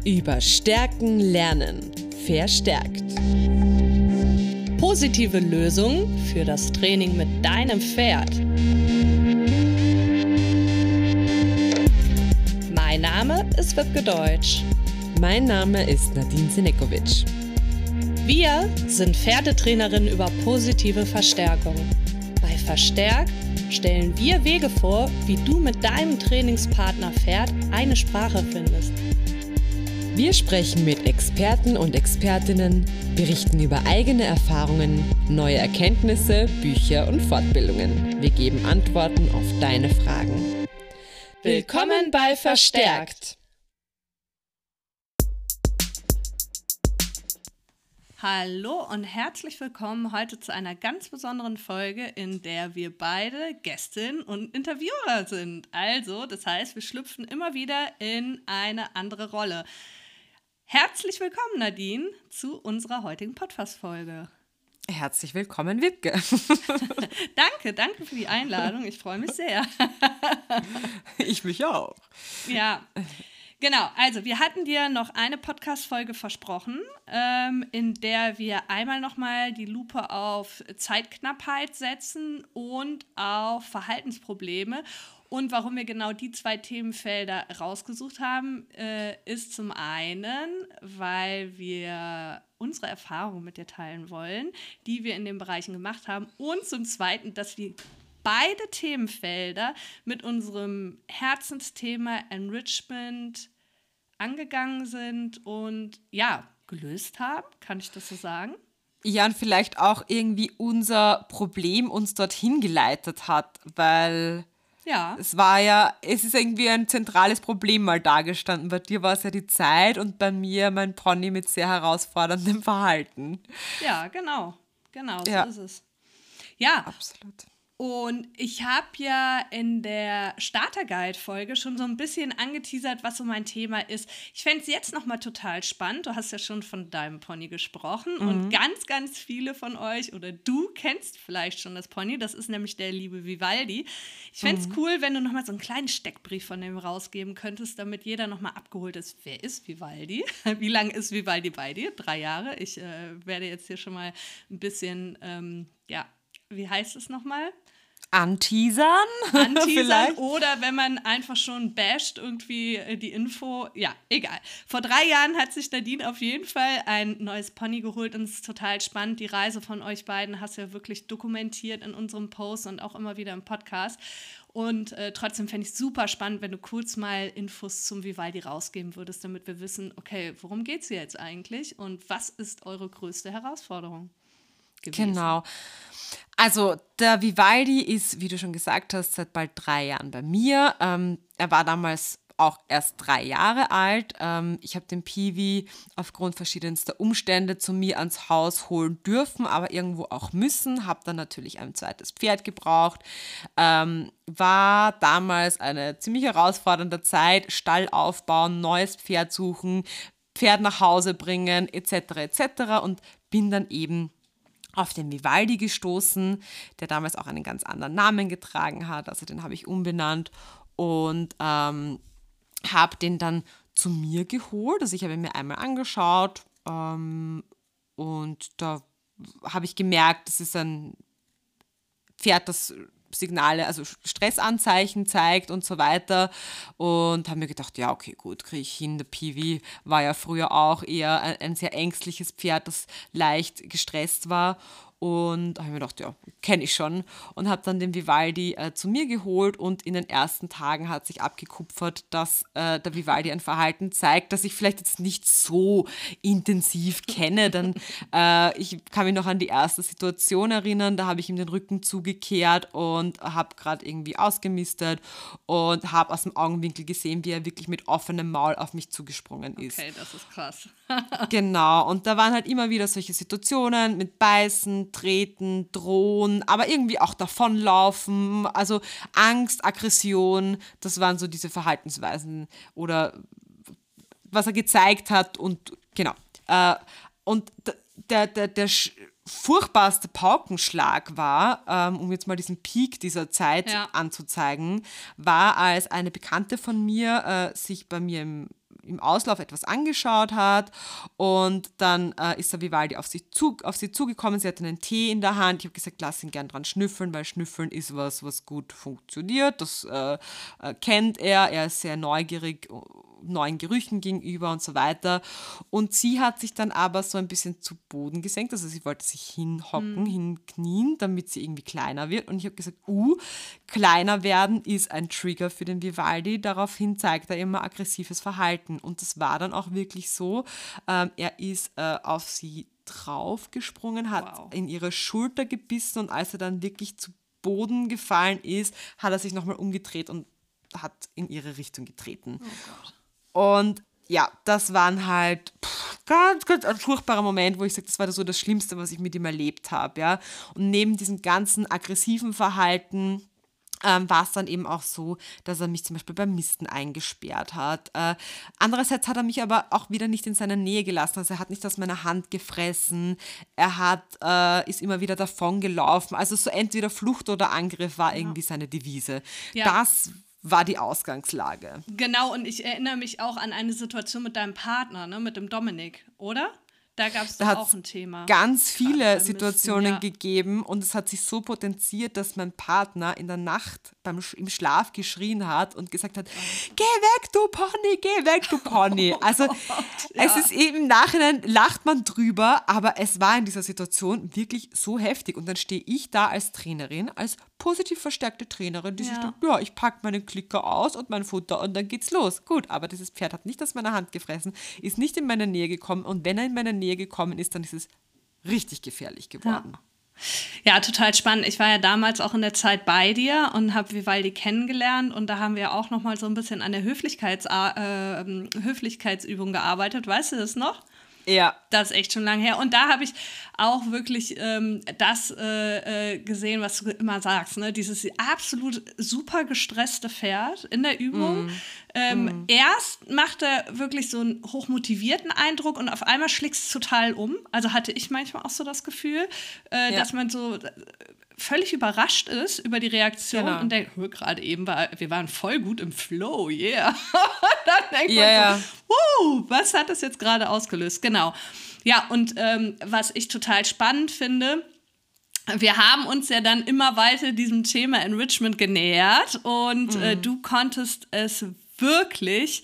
Über Stärken lernen. Verstärkt. Positive Lösungen für das Training mit deinem Pferd. Mein Name ist Wibke Deutsch. Mein Name ist Nadine Senekovic. Wir sind Pferdetrainerinnen über positive Verstärkung. Bei Verstärkt stellen wir Wege vor, wie du mit deinem Trainingspartner Pferd eine Sprache findest. Wir sprechen mit Experten und Expertinnen, berichten über eigene Erfahrungen, neue Erkenntnisse, Bücher und Fortbildungen. Wir geben Antworten auf deine Fragen. Willkommen bei Verstärkt! Hallo und herzlich willkommen heute zu einer ganz besonderen Folge, in der wir beide Gästin und Interviewer sind. Also, das heißt, wir schlüpfen immer wieder in eine andere Rolle. Herzlich willkommen, Nadine, zu unserer heutigen Podcast-Folge. Herzlich willkommen, Wibke. Danke für die Einladung. Ich freue mich sehr. Ich mich auch. Ja, genau. Also wir hatten dir noch eine Podcast-Folge versprochen, in der wir einmal nochmal die Lupe auf Zeitknappheit setzen und auf Verhaltensprobleme. Und warum wir genau die zwei Themenfelder rausgesucht haben, ist zum einen, weil wir unsere Erfahrungen mit dir teilen wollen, die wir in den Bereichen gemacht haben. Und zum Zweiten, dass wir beide Themenfelder mit unserem Herzensthema Enrichment angegangen sind und ja, gelöst haben. Kann ich das so sagen? Ja, und vielleicht auch irgendwie unser Problem uns dorthin geleitet hat, weil... Ja. Es ist irgendwie ein zentrales Problem mal dargestanden. Bei dir war es ja die Zeit und bei mir mein Pony mit sehr herausforderndem Verhalten. Ja, genau. So ist es. Ja, absolut. Und ich habe ja in der Starter-Guide-Folge schon so ein bisschen angeteasert, was so mein Thema ist. Ich fände es jetzt nochmal total spannend. Du hast ja schon von deinem Pony gesprochen und ganz, ganz viele von euch oder du kennst vielleicht schon das Pony. Das ist nämlich der liebe Vivaldi. Ich fände es cool, wenn du nochmal so einen kleinen Steckbrief von dem rausgeben könntest, damit jeder nochmal abgeholt ist. Wer ist Vivaldi? Wie lange ist Vivaldi bei dir? 3 Jahre. Ich werde jetzt hier schon mal ein bisschen, wie heißt es nochmal? Anteasern vielleicht. Oder wenn man einfach schon basht, irgendwie die Info. Ja, egal. Vor 3 Jahren hat sich Nadine auf jeden Fall ein neues Pony geholt und es ist total spannend. Die Reise von euch beiden hast du ja wirklich dokumentiert in unserem Post und auch immer wieder im Podcast. Und trotzdem fände ich es super spannend, wenn du kurz mal Infos zum Vivaldi rausgeben würdest, damit wir wissen, okay, worum geht es jetzt eigentlich und was ist eure größte Herausforderung gewesen? Genau. Also der Vivaldi ist, wie du schon gesagt hast, seit bald 3 Jahren bei mir. Er war damals auch erst 3 Jahre alt. Ich habe den Piwi aufgrund verschiedenster Umstände zu mir ans Haus holen dürfen, aber irgendwo auch müssen. Habe dann natürlich ein zweites Pferd gebraucht. War damals eine ziemlich herausfordernde Zeit. Stall aufbauen, neues Pferd suchen, Pferd nach Hause bringen etc. Und bin dann eben auf den Vivaldi gestoßen, der damals auch einen ganz anderen Namen getragen hat. Also den habe ich umbenannt und habe den dann zu mir geholt. Also ich habe ihn mir einmal angeschaut und da habe ich gemerkt, das ist ein Pferd, das Signale, also Stressanzeichen zeigt und so weiter und habe mir gedacht, ja, okay, gut, kriege ich hin. Der Piwi war ja früher auch eher ein sehr ängstliches Pferd, das leicht gestresst war und habe mir gedacht, ja, kenne ich schon und habe dann den Vivaldi zu mir geholt und in den ersten Tagen hat sich abgekupfert, dass der Vivaldi ein Verhalten zeigt, das ich vielleicht jetzt nicht so intensiv kenne, denn ich kann mich noch an die erste Situation erinnern, da habe ich ihm den Rücken zugekehrt und habe gerade irgendwie ausgemistet und habe aus dem Augenwinkel gesehen, wie er wirklich mit offenem Maul auf mich zugesprungen ist. Okay, das ist krass. Genau, und da waren halt immer wieder solche Situationen mit Beißen, Treten, Drohen, aber irgendwie auch davonlaufen, also Angst, Aggression, das waren so diese Verhaltensweisen oder was er gezeigt hat und genau. Und der furchtbarste Paukenschlag war, um jetzt mal diesen Peak dieser Zeit anzuzeigen, war, als eine Bekannte von mir sich bei mir im Auslauf etwas angeschaut hat und dann ist der Vivaldi auf sie zugekommen, sie hatte einen Tee in der Hand, ich habe gesagt, lass ihn gern dran schnüffeln, weil Schnüffeln ist was gut funktioniert, das kennt er ist sehr neugierig, neuen Gerüchen gegenüber und so weiter. Und sie hat sich dann aber so ein bisschen zu Boden gesenkt, also sie wollte sich hinhocken, hinknien, damit sie irgendwie kleiner wird. Und ich habe gesagt, kleiner werden ist ein Trigger für den Vivaldi, daraufhin zeigt er immer aggressives Verhalten. Und das war dann auch wirklich so, er ist auf sie draufgesprungen, hat in ihre Schulter gebissen und als er dann wirklich zu Boden gefallen ist, hat er sich nochmal umgedreht und hat in ihre Richtung getreten. Oh Gott. Und ja, das waren halt ganz, ganz ein furchtbarer Moment, wo ich sage, das war so das Schlimmste, was ich mit ihm erlebt habe. Ja? Und neben diesem ganzen aggressiven Verhalten war es dann eben auch so, dass er mich zum Beispiel beim Misten eingesperrt hat. Andererseits hat er mich aber auch wieder nicht in seiner Nähe gelassen. Also er hat nicht aus meiner Hand gefressen. Er ist immer wieder davon gelaufen. Also so entweder Flucht oder Angriff war irgendwie seine Devise. Ja. Das war die Ausgangslage. Genau, und ich erinnere mich auch an eine Situation mit deinem Partner, ne, mit dem Dominik, oder? Da gab es auch ein Thema. Ganz viele Situationen gegeben und es hat sich so potenziert, dass mein Partner in der Nacht im Schlaf geschrien hat und gesagt hat, geh weg, du Pony. Also es ist eben im Nachhinein, lacht man drüber, aber es war in dieser Situation wirklich so heftig und dann stehe ich da als Trainerin, als positiv verstärkte Trainerin, die sich denkt, ja, ich packe meinen Klicker aus und mein Futter und dann geht's los. Gut, aber dieses Pferd hat nicht aus meiner Hand gefressen, ist nicht in meine Nähe gekommen und wenn er in meine Nähe gekommen ist, dann ist es richtig gefährlich geworden. Ja, total spannend. Ich war ja damals auch in der Zeit bei dir und habe Vivaldi kennengelernt und da haben wir auch noch mal so ein bisschen an der Höflichkeitsübung gearbeitet. Weißt du das noch? Ja. Das ist echt schon lange her. Und da habe ich auch wirklich das gesehen, was du immer sagst. Ne? Dieses absolut super gestresste Pferd in der Übung. Erst macht er wirklich so einen hochmotivierten Eindruck und auf einmal schlägt es total um. Also hatte ich manchmal auch so das Gefühl, dass man so völlig überrascht ist über die Reaktion und denkt, gerade eben wir waren voll gut im Flow, yeah. Dann denkt man so, was hat das jetzt gerade ausgelöst? Genau. Ja, und was ich total spannend finde, wir haben uns ja dann immer weiter diesem Thema Enrichment genähert und du konntest es wirklich,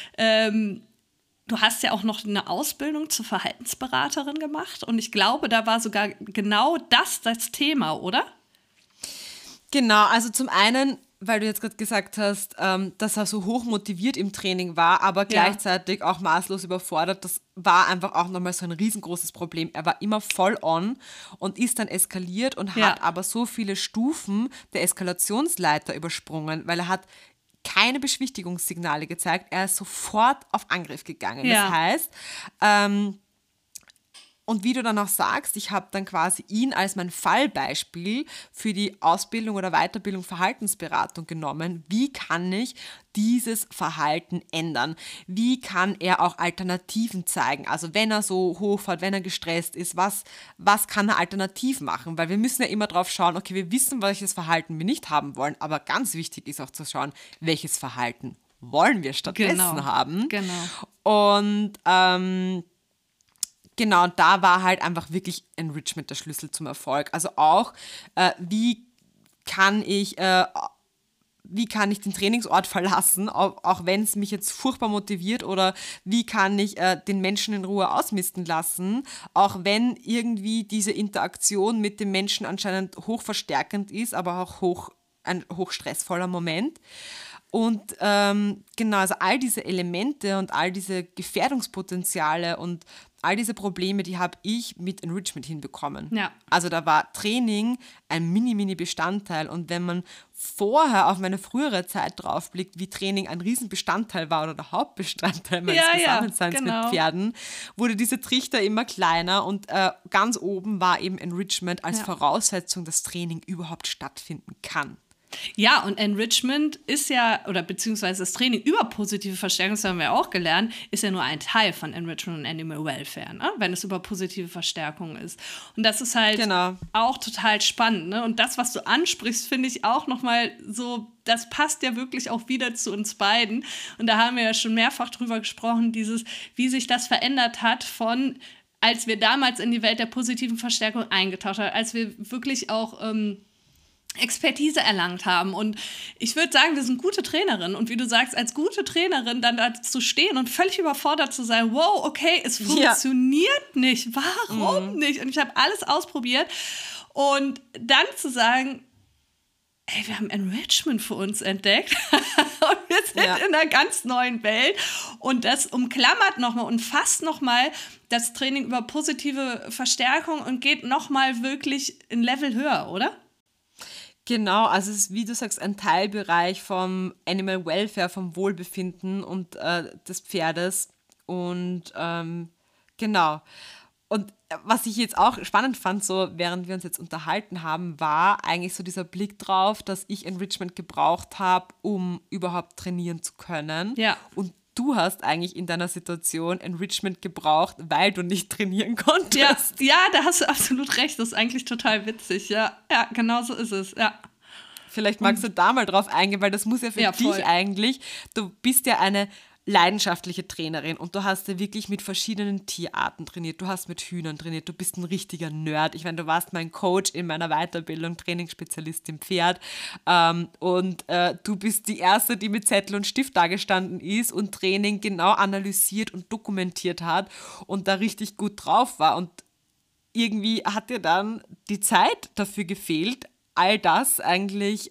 du hast ja auch noch eine Ausbildung zur Verhaltensberaterin gemacht und ich glaube, da war sogar genau das Thema, oder? Genau, also zum einen, weil du jetzt gerade gesagt hast, dass er so hoch motiviert im Training war, aber gleichzeitig auch maßlos überfordert, das war einfach auch nochmal so ein riesengroßes Problem. Er war immer voll on und ist dann eskaliert und hat aber so viele Stufen der Eskalationsleiter übersprungen, weil er hat keine Beschwichtigungssignale gezeigt. Er ist sofort auf Angriff gegangen. Ja. Das heißt, und wie du dann auch sagst, ich habe dann quasi ihn als mein Fallbeispiel für die Ausbildung oder Weiterbildung Verhaltensberatung genommen. Wie kann ich dieses Verhalten ändern? Wie kann er auch Alternativen zeigen? Also wenn er so hochfährt, wenn er gestresst ist, was kann er alternativ machen? Weil wir müssen ja immer drauf schauen, okay, wir wissen, welches Verhalten wir nicht haben wollen, aber ganz wichtig ist auch zu schauen, welches Verhalten wollen wir stattdessen haben. Genau. Und genau, da war halt einfach wirklich Enrichment der Schlüssel zum Erfolg. Also auch, wie kann ich den Trainingsort verlassen, auch wenn es mich jetzt furchtbar motiviert, oder wie kann ich den Menschen in Ruhe ausmisten lassen, auch wenn irgendwie diese Interaktion mit dem Menschen anscheinend hochverstärkend ist, aber auch ein hochstressvoller Moment. Und genau, also all diese Elemente und all diese Gefährdungspotenziale und all diese Probleme, die habe ich mit Enrichment hinbekommen. Ja. Also da war Training ein Mini-Bestandteil und wenn man vorher auf meine frühere Zeit draufblickt, wie Training ein Riesenbestandteil war oder der Hauptbestandteil meines Zusammenseins mit Pferden, wurde diese Trichter immer kleiner und ganz oben war eben Enrichment als Voraussetzung, dass Training überhaupt stattfinden kann. Ja, und Enrichment ist ja, oder beziehungsweise das Training über positive Verstärkung, das haben wir auch gelernt, ist ja nur ein Teil von Enrichment und Animal Welfare, ne? Wenn es über positive Verstärkung ist. Und das ist halt auch total spannend. Ne? Und das, was du ansprichst, finde ich auch nochmal so, das passt ja wirklich auch wieder zu uns beiden. Und da haben wir ja schon mehrfach drüber gesprochen, wie sich das verändert hat von, als wir damals in die Welt der positiven Verstärkung eingetaucht haben, als wir wirklich auch Expertise erlangt haben. Und ich würde sagen, wir sind gute Trainerinnen. Und wie du sagst, als gute Trainerin dann da zu stehen und völlig überfordert zu sein, wow, okay, es funktioniert nicht. Warum nicht? Und ich habe alles ausprobiert. Und dann zu sagen, ey, wir haben Enrichment für uns entdeckt und wir sind in einer ganz neuen Welt. Und das umklammert nochmal und fasst nochmal das Training über positive Verstärkung und geht nochmal wirklich ein Level höher, oder? Genau, also es ist, wie du sagst, ein Teilbereich vom Animal Welfare, vom Wohlbefinden und des Pferdes. Und genau. Und was ich jetzt auch spannend fand, so während wir uns jetzt unterhalten haben, war eigentlich so dieser Blick drauf, dass ich Enrichment gebraucht habe, um überhaupt trainieren zu können. Ja. Und du hast eigentlich in deiner Situation Enrichment gebraucht, weil du nicht trainieren konntest. Ja, da hast du absolut recht. Das ist eigentlich total witzig. Ja, genau so ist es. Ja. Vielleicht magst du da mal drauf eingehen, weil das muss ja für dich eigentlich, du bist ja eine leidenschaftliche Trainerin und du hast ja wirklich mit verschiedenen Tierarten trainiert. Du hast mit Hühnern trainiert, du bist ein richtiger Nerd. Ich meine, du warst mein Coach in meiner Weiterbildung, Trainingsspezialist im Pferd und du bist die Erste, die mit Zettel und Stift dagestanden ist und Training genau analysiert und dokumentiert hat und da richtig gut drauf war. Und irgendwie hat dir dann die Zeit dafür gefehlt, all das eigentlich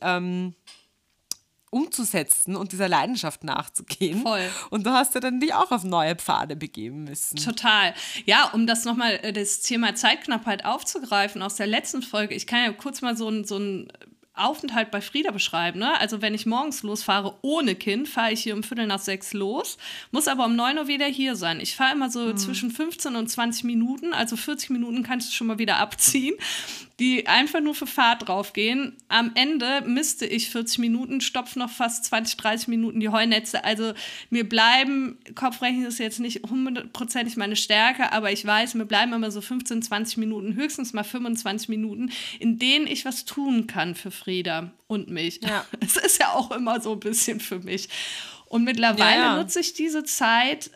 umzusetzen und dieser Leidenschaft nachzugehen. Voll. Und du hast ja dann dich auch auf neue Pfade begeben müssen. Total. Ja, um das nochmal, das Thema Zeitknappheit aufzugreifen aus der letzten Folge, ich kann ja kurz mal so ein Aufenthalt bei Frieda beschreiben. Ne? Also wenn ich morgens losfahre ohne Kind, fahre ich hier um 5:45 los, muss aber um 9 Uhr wieder hier sein. Ich fahre immer so zwischen 15 und 20 Minuten, also 40 Minuten kannst du schon mal wieder abziehen, die einfach nur für Fahrt draufgehen. Am Ende misste ich 40 Minuten, stopfe noch fast 20, 30 Minuten die Heunetze. Also mir bleiben, Kopfrechnen ist jetzt nicht 100% meine Stärke, aber ich weiß, mir bleiben immer so 15, 20 Minuten, höchstens mal 25 Minuten, in denen ich was tun kann für Frieda und mich. Ja. Es ist ja auch immer so ein bisschen für mich. Und mittlerweile nutze ich diese Zeit,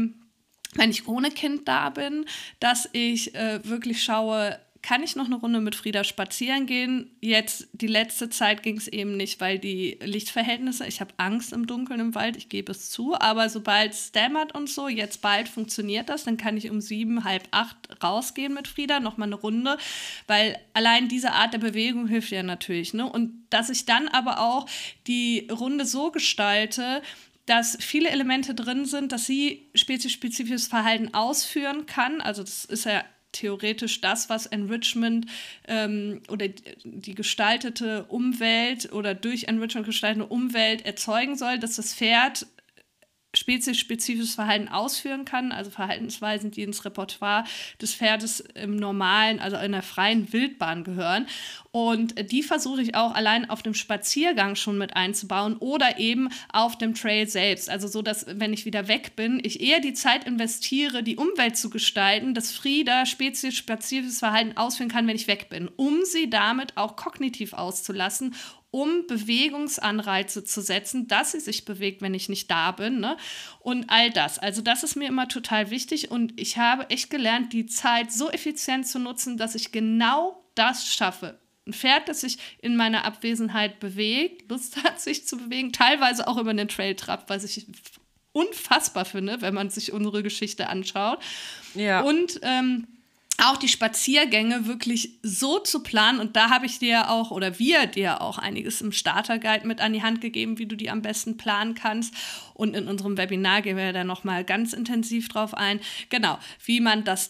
wenn ich ohne Kind da bin, dass ich wirklich schaue, kann ich noch eine Runde mit Frieda spazieren gehen? Jetzt, die letzte Zeit ging es eben nicht, weil die Lichtverhältnisse, ich habe Angst im Dunkeln im Wald, ich gebe es zu, aber sobald es dämmert und so, jetzt bald funktioniert das, dann kann ich um 7, halb 8 rausgehen mit Frieda, nochmal eine Runde, weil allein diese Art der Bewegung hilft ja natürlich, ne? Und dass ich dann aber auch die Runde so gestalte, dass viele Elemente drin sind, dass sie spezifisches Verhalten ausführen kann, also das ist ja theoretisch das, was Enrichment oder die gestaltete Umwelt oder durch Enrichment gestaltete Umwelt erzeugen soll, dass das Pferd spezifisches Verhalten ausführen kann, also Verhaltensweisen, die ins Repertoire des Pferdes im normalen, also in der freien Wildbahn gehören. Und die versuche ich auch allein auf dem Spaziergang schon mit einzubauen oder eben auf dem Trail selbst. Also so, dass, wenn ich wieder weg bin, ich eher die Zeit investiere, die Umwelt zu gestalten, dass Frieda spezifisches Verhalten ausführen kann, wenn ich weg bin, um sie damit auch kognitiv auszulassen, um Bewegungsanreize zu setzen, dass sie sich bewegt, wenn ich nicht da bin, ne? Und all das. Also das ist mir immer total wichtig und ich habe echt gelernt, die Zeit so effizient zu nutzen, dass ich genau das schaffe. Ein Pferd, das sich in meiner Abwesenheit bewegt, Lust hat, sich zu bewegen, teilweise auch über den Trail trappt, was ich unfassbar finde, wenn man sich unsere Geschichte anschaut. Ja. Und auch die Spaziergänge wirklich so zu planen. Und da habe ich dir auch, oder wir dir auch einiges im Starter-Guide mit an die Hand gegeben, wie du die am besten planen kannst. Und in unserem Webinar gehen wir da nochmal ganz intensiv drauf ein. Genau, wie das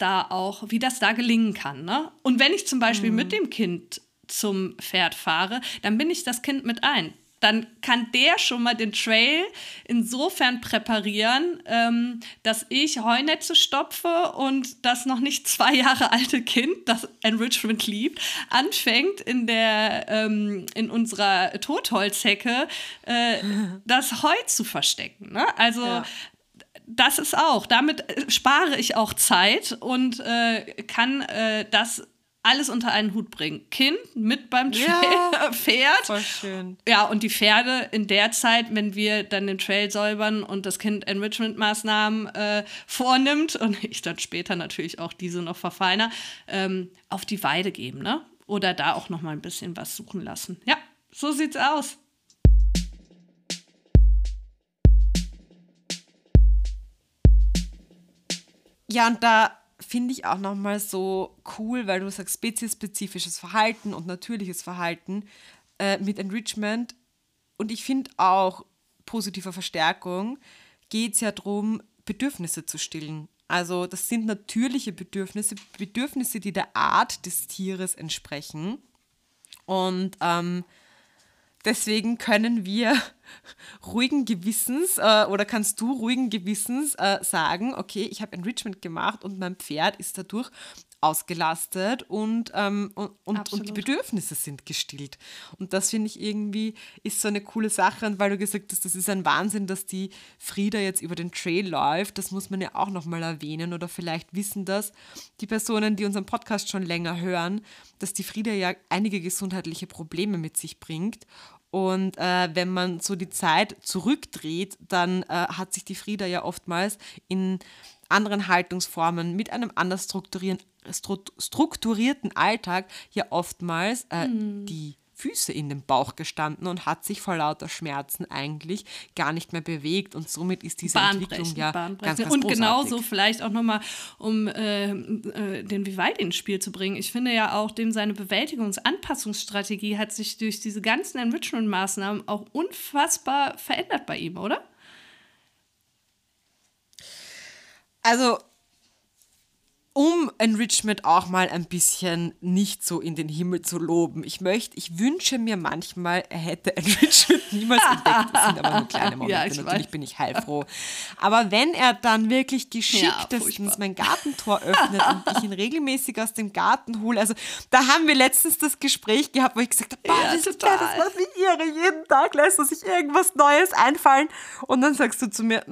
da gelingen kann. Ne? Und wenn ich zum Beispiel mit dem Kind zum Pferd fahre, dann binde ich das Kind mit ein. dann kann der schon mal den Trail insofern präparieren, dass ich Heunetze stopfe und das noch nicht 2 Jahre alte Kind, das Enrichment liebt, anfängt in unserer Totholzhecke das Heu zu verstecken. Ne? Also das ist auch, damit spare ich auch Zeit und kann das alles unter einen Hut bringen. Kind mit beim Trail, Pferd. Voll schön. Ja, und die Pferde in der Zeit, wenn wir dann den Trail säubern und das Kind Enrichment-Maßnahmen vornimmt und ich dann später natürlich auch diese noch verfeiner, auf die Weide geben, ne? Oder da auch noch mal ein bisschen was suchen lassen. Ja, so sieht's aus. Ja, und da finde ich auch nochmal so cool, weil du sagst, speziesspezifisches Verhalten und natürliches Verhalten mit Enrichment. Und ich finde auch, positiver Verstärkung geht es ja darum, Bedürfnisse zu stillen. Also das sind natürliche Bedürfnisse, die der Art des Tieres entsprechen. Und deswegen können wir ruhigen Gewissens oder kannst du ruhigen Gewissens sagen, okay, ich habe Enrichment gemacht und mein Pferd ist dadurch ausgelastet und die Bedürfnisse sind gestillt. Und das finde ich irgendwie ist so eine coole Sache. Und weil du gesagt hast, das ist ein Wahnsinn, dass die Frieda jetzt über den Trail läuft, das muss man ja auch nochmal erwähnen oder vielleicht wissen das die Personen, die unseren Podcast schon länger hören, dass die Frieda ja einige gesundheitliche Probleme mit sich bringt. Und wenn man so die Zeit zurückdreht, dann hat sich die Frieda ja oftmals in anderen Haltungsformen mit einem anders strukturierten Alltag ja oftmals die Füße in den Bauch gestanden und hat sich vor lauter Schmerzen eigentlich gar nicht mehr bewegt und somit ist diese Entwicklung ja ganz, ganz und großartig. genauso vielleicht auch nochmal, um den Vivaldi ins Spiel zu bringen. Ich finde ja auch, seine Bewältigungsanpassungsstrategie hat sich durch diese ganzen Enrichment-Maßnahmen auch unfassbar verändert bei ihm, oder? Also, um Enrichment auch mal ein bisschen nicht so in den Himmel zu loben. Ich wünsche mir manchmal, er hätte Enrichment niemals entdeckt. Das sind aber nur kleine Momente. Ja, natürlich bin ich heilfroh. Aber wenn er dann wirklich geschicktestens mein Gartentor öffnet und ich ihn regelmäßig aus dem Garten hole, also da haben wir letztens das Gespräch gehabt, wo ich gesagt habe, das macht mich irre, jeden Tag lässt er sich irgendwas Neues einfallen. Und dann sagst du zu mir,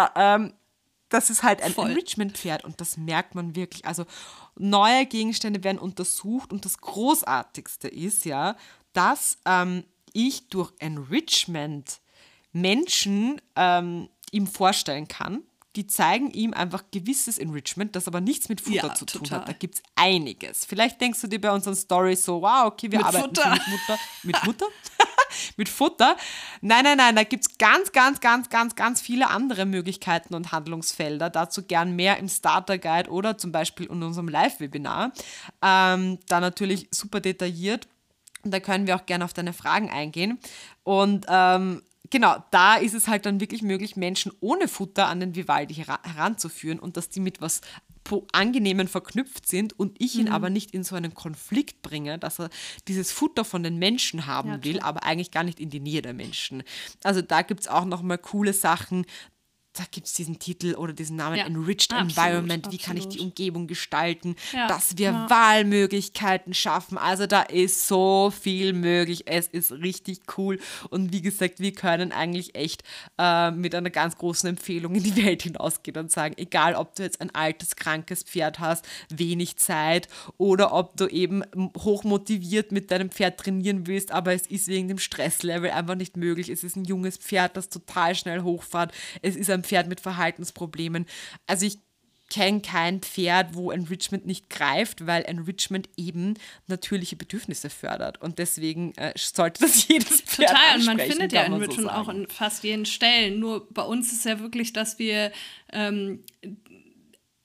das ist halt ein Enrichment-Pferd und das merkt man wirklich. Also neue Gegenstände werden untersucht und das Großartigste ist ja, dass ich durch Enrichment Menschen ihm vorstellen kann, die zeigen ihm einfach gewisses Enrichment, das aber nichts mit Futter zu tun hat. Da gibt es einiges. Vielleicht denkst du dir bei unseren Storys so, wow, okay, wir arbeiten mit Mutter. Mit Futter. Nein, da gibt es ganz viele andere Möglichkeiten und Handlungsfelder. Dazu gern mehr im Starter Guide oder zum Beispiel in unserem Live-Webinar. Da natürlich super detailliert. Und da können wir auch gerne auf deine Fragen eingehen. Und genau, da ist es halt dann wirklich möglich, Menschen ohne Futter an den Vivaldi heranzuführen und dass die mit was Angenehmen verknüpft sind und ich ihn aber nicht in so einen Konflikt bringe, dass er dieses Futter von den Menschen haben will, aber eigentlich gar nicht in die Nähe der Menschen. Also da gibt es auch nochmal coole Sachen. Da gibt es diesen Titel oder diesen Namen Enriched Environment. Wie kann ich die Umgebung gestalten, dass wir Wahlmöglichkeiten schaffen. Also da ist so viel möglich. Es ist richtig cool. Und wie gesagt, wir können eigentlich echt mit einer ganz großen Empfehlung in die Welt hinausgehen und sagen, egal ob du jetzt ein altes, krankes Pferd hast, wenig Zeit oder ob du eben hochmotiviert mit deinem Pferd trainieren willst, aber es ist wegen dem Stresslevel einfach nicht möglich. Es ist ein junges Pferd, das total schnell hochfährt. Es ist ein Pferd mit Verhaltensproblemen. Also ich kenne kein Pferd, wo Enrichment nicht greift, weil Enrichment eben natürliche Bedürfnisse fördert. Und deswegen sollte das jedes Pferd total, und man findet ja Enrichment so auch in fast jeden Stellen. Nur bei uns ist ja wirklich, dass wir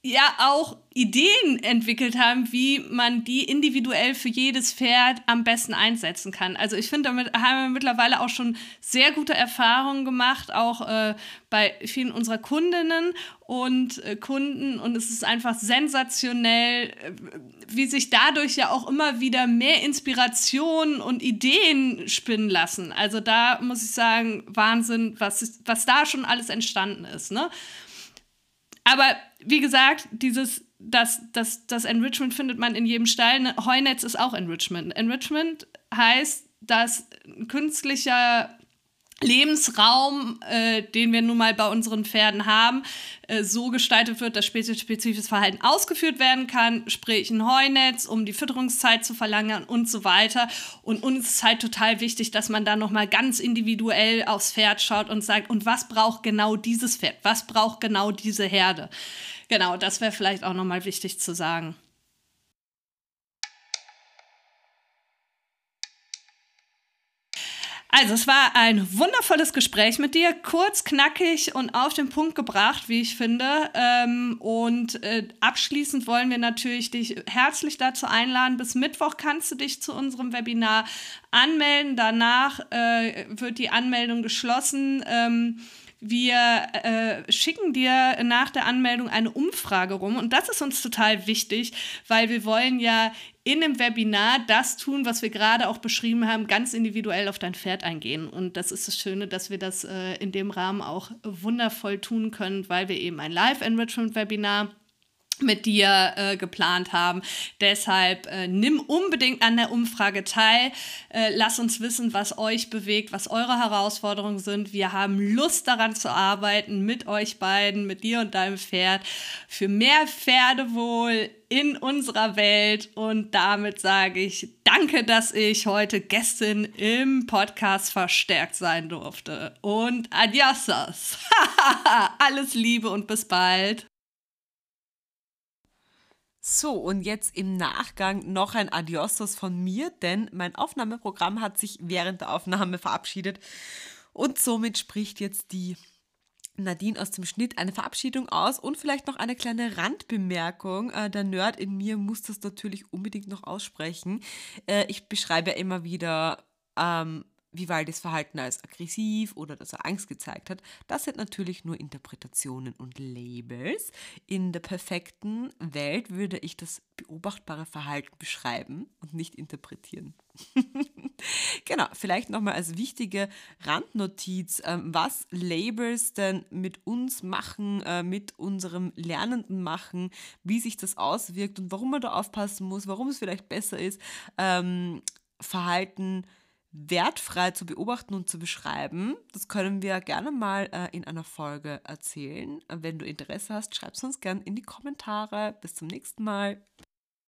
ja auch Ideen entwickelt haben, wie man die individuell für jedes Pferd am besten einsetzen kann. Also ich finde, damit haben wir mittlerweile auch schon sehr gute Erfahrungen gemacht, auch bei vielen unserer Kundinnen und Kunden. Und es ist einfach sensationell, wie sich dadurch ja auch immer wieder mehr Inspiration und Ideen spinnen lassen. Also da muss ich sagen, Wahnsinn, was da schon alles entstanden ist, ne? Aber wie gesagt, das Enrichment findet man in jedem Stall. Heunetz ist auch Enrichment. Enrichment heißt, dass ein künstlicher Lebensraum, den wir nun mal bei unseren Pferden haben, so gestaltet wird, dass spezifisches Verhalten ausgeführt werden kann, sprich ein Heunetz, um die Fütterungszeit zu verlängern und so weiter. Und uns ist halt total wichtig, dass man da nochmal ganz individuell aufs Pferd schaut und sagt, und was braucht genau dieses Pferd? Was braucht genau diese Herde? Genau, das wäre vielleicht auch nochmal wichtig zu sagen. Also, es war ein wundervolles Gespräch mit dir, kurz, knackig und auf den Punkt gebracht, wie ich finde. Und abschließend wollen wir natürlich dich herzlich dazu einladen. Bis Mittwoch kannst du dich zu unserem Webinar anmelden. Danach wird die Anmeldung geschlossen. Wir schicken dir nach der Anmeldung eine Umfrage rum und das ist uns total wichtig, weil wir wollen ja in dem Webinar das tun, was wir gerade auch beschrieben haben, ganz individuell auf dein Pferd eingehen. Und das ist das Schöne, dass wir das in dem Rahmen auch wundervoll tun können, weil wir eben ein Live-Enrichment-Webinar mit dir geplant haben. Deshalb nimm unbedingt an der Umfrage teil. Lass uns wissen, was euch bewegt, was eure Herausforderungen sind. Wir haben Lust daran zu arbeiten mit euch beiden, mit dir und deinem Pferd, für mehr Pferdewohl in unserer Welt. Und damit sage ich danke, dass ich heute Gästin im Podcast verstärkt sein durfte. Und adios. Alles Liebe und bis bald. So, und jetzt im Nachgang noch ein Adiostos von mir, denn mein Aufnahmeprogramm hat sich während der Aufnahme verabschiedet und somit spricht jetzt die Nadine aus dem Schnitt eine Verabschiedung aus und vielleicht noch eine kleine Randbemerkung. Der Nerd in mir muss das natürlich unbedingt noch aussprechen. Ich beschreibe ja immer wieder Vivaldis Verhalten als aggressiv oder dass er Angst gezeigt hat. Das sind natürlich nur Interpretationen und Labels. In der perfekten Welt würde ich das beobachtbare Verhalten beschreiben und nicht interpretieren. Genau, vielleicht nochmal als wichtige Randnotiz, was Labels denn mit uns machen, mit unserem Lernenden machen, wie sich das auswirkt und warum man da aufpassen muss, warum es vielleicht besser ist, Verhalten wertfrei zu beobachten und zu beschreiben. Das können wir gerne mal in einer Folge erzählen. Wenn du Interesse hast, schreib es uns gerne in die Kommentare. Bis zum nächsten Mal.